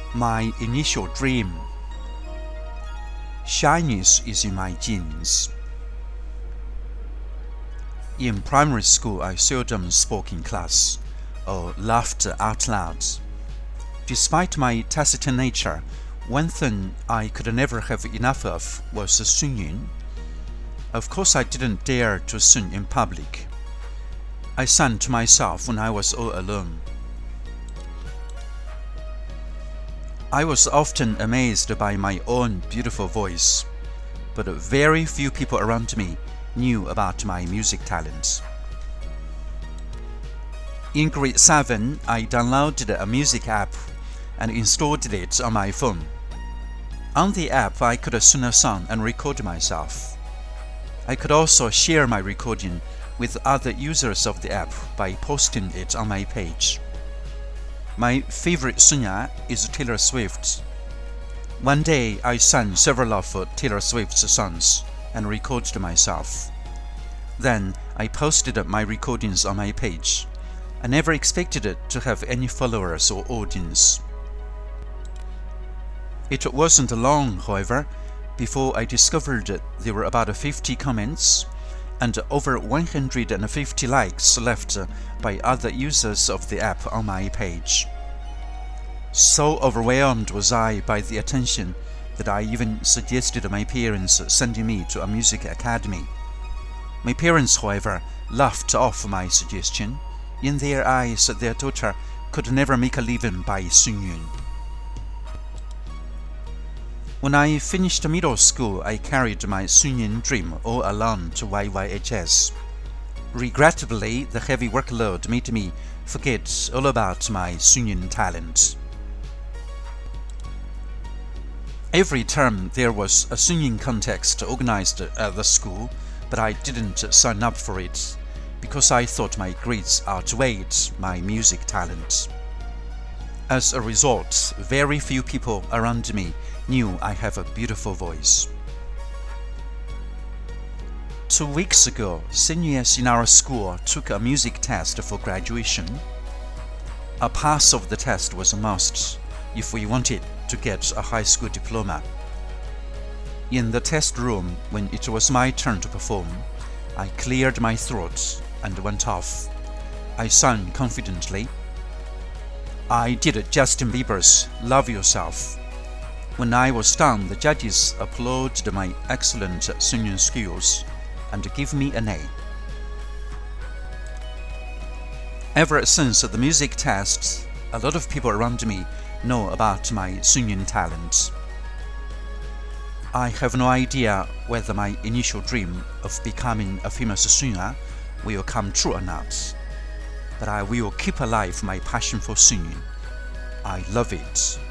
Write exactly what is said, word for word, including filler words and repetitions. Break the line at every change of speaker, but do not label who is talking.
My initial dream. Shyness is in my genes. In primary school, I seldom spoke in class or laughed out loud. Despite my taciturn nature, one thing I could never have enough of was singing. Of course, I didn't dare to sing in public. I sang to myself when I was all alone. I was often amazed by my own beautiful voice, but very few people around me knew about my music talent. In grade seven, I downloaded a music app and installed it on my phone. On the app, I could sing a song and record myself. I could also share my recording with other users of the app by posting it on my page. My favorite singer is Taylor Swift. One day, I sang several of Taylor Swift's songs and recorded myself. Then, I posted my recordings on my page. I never expected it to have any followers or audience. It wasn't long, however, before I discovered there were about fifty comments and over one hundred fifty likes left by other users of the app on my page. So overwhelmed was I by the attention that I even suggested my parents sending me to a music academy. My parents, however, laughed off my suggestion. In their eyes, their daughter could never make a living by singing. When I finished middle school, I carried my singing dream all along to Y Y H S. Regrettably, the heavy workload made me forget all about my singing talent. Every term there was a singing contest organized at the school, but I didn't sign up for it because I thought my grades outweighed my music talent. As a result, very few people around me knew I have a beautiful voice. Two weeks ago, seniors in our school took a music test for graduation. A pass of the test was a must if we wanted to get a high school diploma. In the test room, when it was my turn to perform, I cleared my throat and went off. I sang confidently. I did Justin Bieber's Love Yourself. When I was done, the judges applauded my excellent singing skills and gave me an A. Ever since the music test, a lot of people around me know about my singing talent. I have no idea whether my initial dream of becoming a famous singer will come true or not, but I will keep alive my passion for singing. I love it.